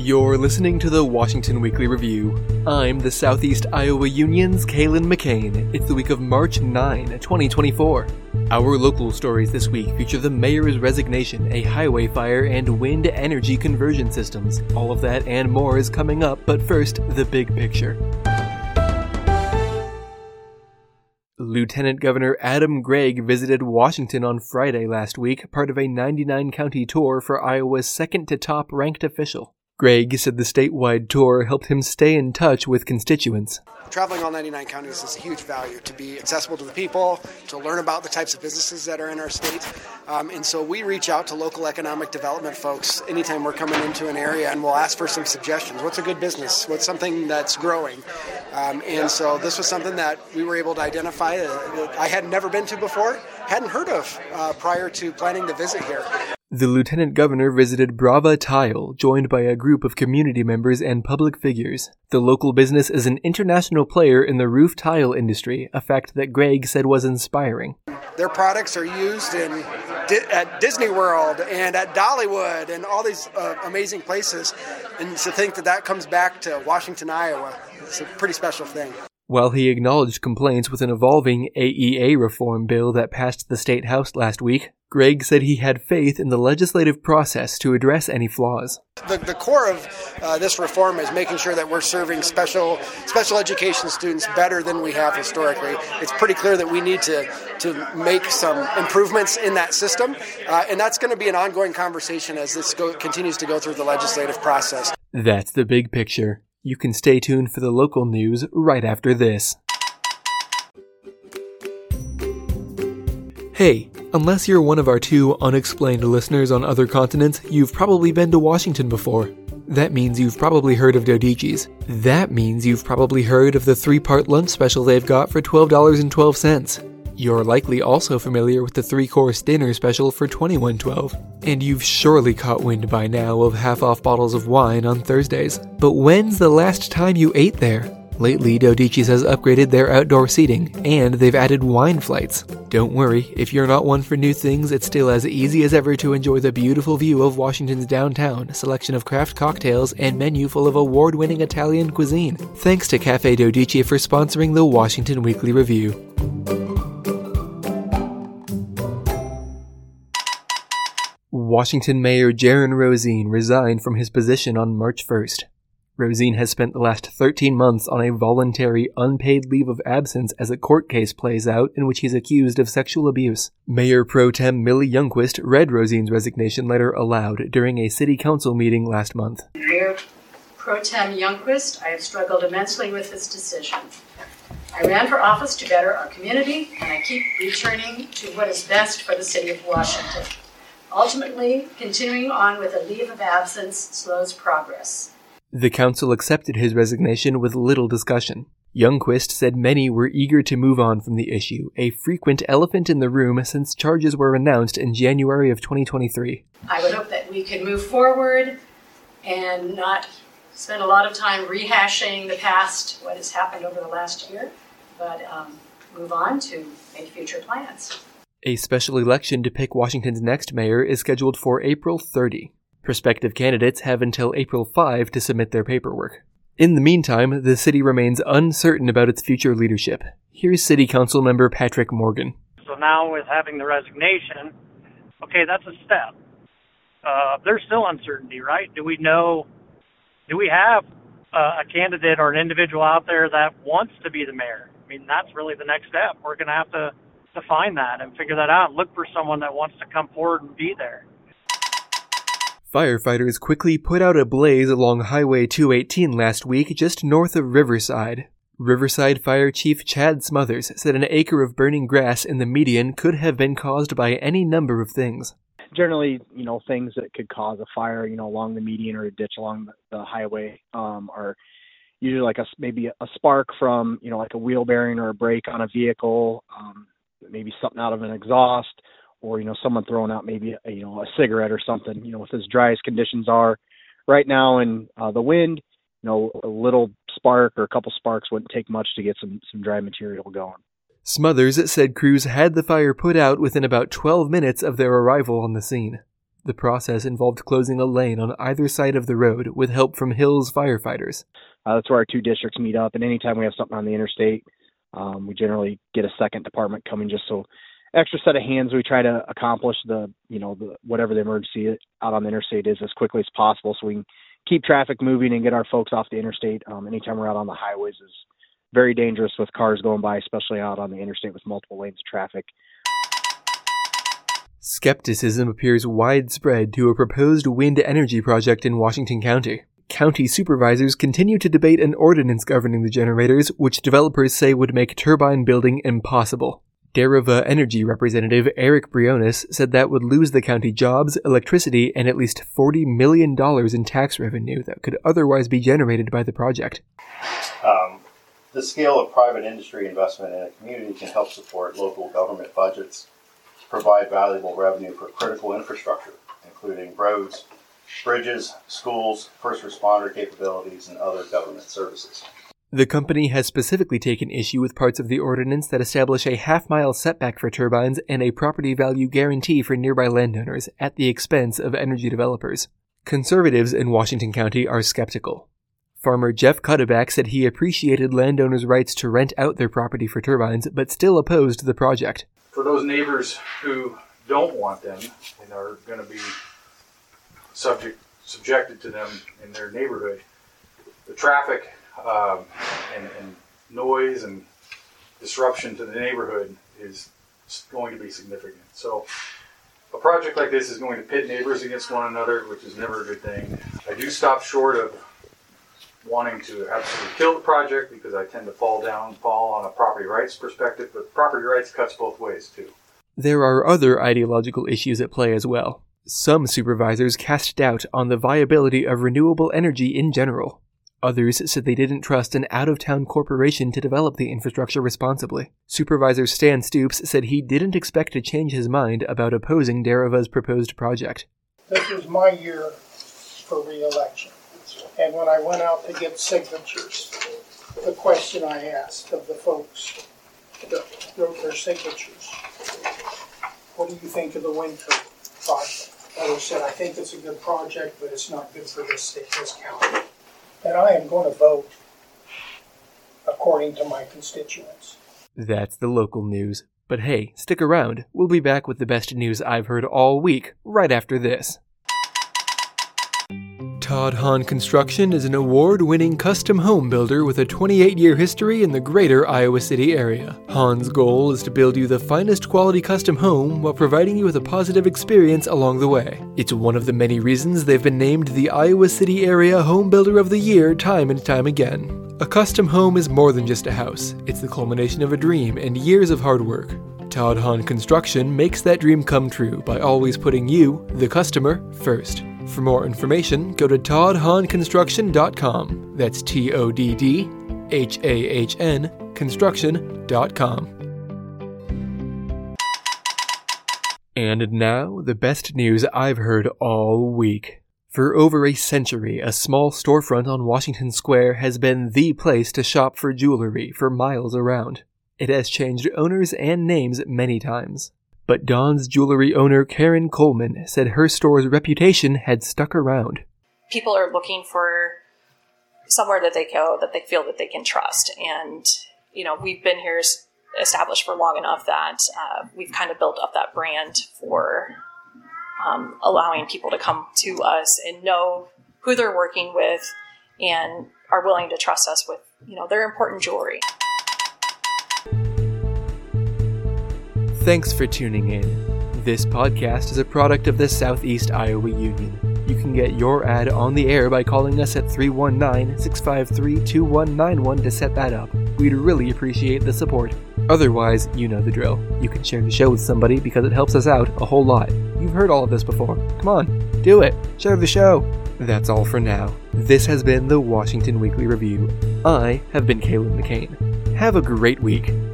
You're listening to the Washington Weekly Review. I'm the Southeast Iowa Union's Kaylin McCain. It's the week of March 9, 2024. Our local stories this week feature the mayor's resignation, a highway fire, and wind energy conversion systems. All of that and more is coming up, but first, the big picture. Lieutenant Governor Adam Gregg visited Washington on Friday last week, part of a 99-county tour for Iowa's second-to-top ranked official. Gregg said the statewide tour helped him stay in touch with constituents. Traveling all 99 counties is a huge value to be accessible to the people, to learn about the types of businesses that are in our state. And so we reach out to local economic development folks anytime we're coming into an area, and we'll ask for some suggestions. What's a good business? What's something that's growing? And so this was something that we were able to identify that I had never been to before, hadn't heard of prior to planning the visit here. The lieutenant governor visited Brava Tile, joined by a group of community members and public figures. The local business is an international player in the roof tile industry, a fact that Gregg said was inspiring. Their products are used at Disney World and at Dollywood and all these amazing places. And to think that comes back to Washington, Iowa, it's a pretty special thing. While he acknowledged complaints with an evolving AEA reform bill that passed the state house last week, Gregg said he had faith in the legislative process to address any flaws. The core of this reform is making sure that we're serving special education students better than we have historically. It's pretty clear that we need to make some improvements in that system, and that's going to be an ongoing conversation as this continues to go through the legislative process. That's the big picture. You can stay tuned for the local news right after this. Hey, unless you're one of our two unexplained listeners on other continents, you've probably been to Washington before. That means you've probably heard of Dodici's. That means you've probably heard of the 3-part lunch special they've got for $12.12. You're likely also familiar with the 3-course dinner special for $21.12. And you've surely caught wind by now of half-off bottles of wine on Thursdays. But when's the last time you ate there? Lately, Dodici's has upgraded their outdoor seating, and they've added wine flights. Don't worry, if you're not one for new things, it's still as easy as ever to enjoy the beautiful view of Washington's downtown, selection of craft cocktails, and menu full of award-winning Italian cuisine. Thanks to Cafe Dodici for sponsoring the Washington Weekly Review. Washington Mayor Jaron Rosene resigned from his position on March 1st. Rosene has spent the last 13 months on a voluntary, unpaid leave of absence as a court case plays out in which he's accused of sexual abuse. Mayor Pro Tem Millie Youngquist read Rosene's resignation letter aloud during a city council meeting last month. Mayor Pro Tem Youngquist, I have struggled immensely with this decision. I ran for office to better our community, and I keep returning to what is best for the city of Washington. Ultimately, continuing on with a leave of absence slows progress. The council accepted his resignation with little discussion. Youngquist said many were eager to move on from the issue, a frequent elephant in the room since charges were announced in January of 2023. I would hope that we could move forward and not spend a lot of time rehashing the past, what has happened over the last year, but move on to make future plans. A special election to pick Washington's next mayor is scheduled for April 30. Prospective candidates have until April 5 to submit their paperwork. In the meantime, the city remains uncertain about its future leadership. Here's City Council member Patrick Morgan. So now with having the resignation, okay, that's a step. There's still uncertainty, right? Do we have a candidate or an individual out there that wants to be the mayor? I mean, that's really the next step. We're going to have to find that and figure that out. Look for someone that wants to come forward and be there. Firefighters quickly put out a blaze along Highway 218 last week just north of Riverside. Riverside Fire Chief Chad Smothers said an acre of burning grass in the median could have been caused by any number of things. Generally, things that could cause a fire, along the median or a ditch along the highway are usually like maybe a spark from, like a wheel bearing or a brake on a vehicle, maybe something out of an exhaust, or, someone throwing out maybe, a cigarette or something, with as dry as conditions are right now. And the wind, a little spark or a couple sparks wouldn't take much to get some dry material going. Smothers said crews had the fire put out within about 12 minutes of their arrival on the scene. The process involved closing a lane on either side of the road with help from Hills firefighters. That's where our two districts meet up, and anytime we have something on the interstate, we generally get a second department coming just so extra set of hands. We try to accomplish the whatever the emergency out on the interstate is as quickly as possible so we can keep traffic moving and get our folks off the interstate. Anytime we're out on the highways is very dangerous with cars going by, especially out on the interstate with multiple lanes of traffic. Skepticism appears widespread to a proposed wind energy project in Washington County. County supervisors continue to debate an ordinance governing the generators, which developers say would make turbine building impossible. Deriva Energy representative Eric Briones said that would lose the county jobs, electricity, and at least $40 million in tax revenue that could otherwise be generated by the project. The scale of private industry investment in a community can help support local government budgets to provide valuable revenue for critical infrastructure, including roads, bridges, schools, first responder capabilities, and other government services. The company has specifically taken issue with parts of the ordinance that establish a half-mile setback for turbines and a property value guarantee for nearby landowners at the expense of energy developers. Conservatives in Washington County are skeptical. Farmer Jeff Cuddeback said he appreciated landowners' rights to rent out their property for turbines, but still opposed the project. For those neighbors who don't want them and are going to be subjected to them in their neighborhood, the traffic and noise and disruption to the neighborhood is going to be significant. So a project like this is going to pit neighbors against one another, which is never a good thing. I do stop short of wanting to absolutely kill the project because I tend to fall on a property rights perspective, but property rights cuts both ways too. There are other ideological issues at play as well. Some supervisors cast doubt on the viability of renewable energy in general. Others said they didn't trust an out-of-town corporation to develop the infrastructure responsibly. Supervisor Stan Stoops said he didn't expect to change his mind about opposing Deriva's proposed project. This was my year for re-election. And when I went out to get signatures, the question I asked of the folks that wrote their signatures, what do you think of the wind turbine project? Others said, I think it's a good project, but it's not good for this state, this county. And I am going to vote according to my constituents. That's the local news. But hey, stick around. We'll be back with the best news I've heard all week, right after this. Todd Hahn Construction is an award-winning custom home builder with a 28-year history in the greater Iowa City area. Hahn's goal is to build you the finest quality custom home while providing you with a positive experience along the way. It's one of the many reasons they've been named the Iowa City Area Home Builder of the Year time and time again. A custom home is more than just a house. It's the culmination of a dream and years of hard work. Todd Hahn Construction makes that dream come true by always putting you, the customer, first. For more information, go to toddhahnconstruction.com. That's TODDHAHN construction.com. And now, the best news I've heard all week. For over a century, a small storefront on Washington Square has been the place to shop for jewelry for miles around. It has changed owners and names many times. But Dawn's jewelry owner Karen Coleman said her store's reputation had stuck around. People are looking for somewhere that they go that they feel that they can trust. And, we've been here established for long enough that we've kind of built up that brand for allowing people to come to us and know who they're working with and are willing to trust us with, their important jewelry. Thanks for tuning in. This podcast is a product of the Southeast Iowa Union. You can get your ad on the air by calling us at 319-653-2191 to set that up. We'd really appreciate the support. Otherwise, you know the drill. You can share the show with somebody because it helps us out a whole lot. You've heard all of this before. Come on, do it. Share the show. That's all for now. This has been the Washington Weekly Review. I have been Caleb McCain. Have a great week.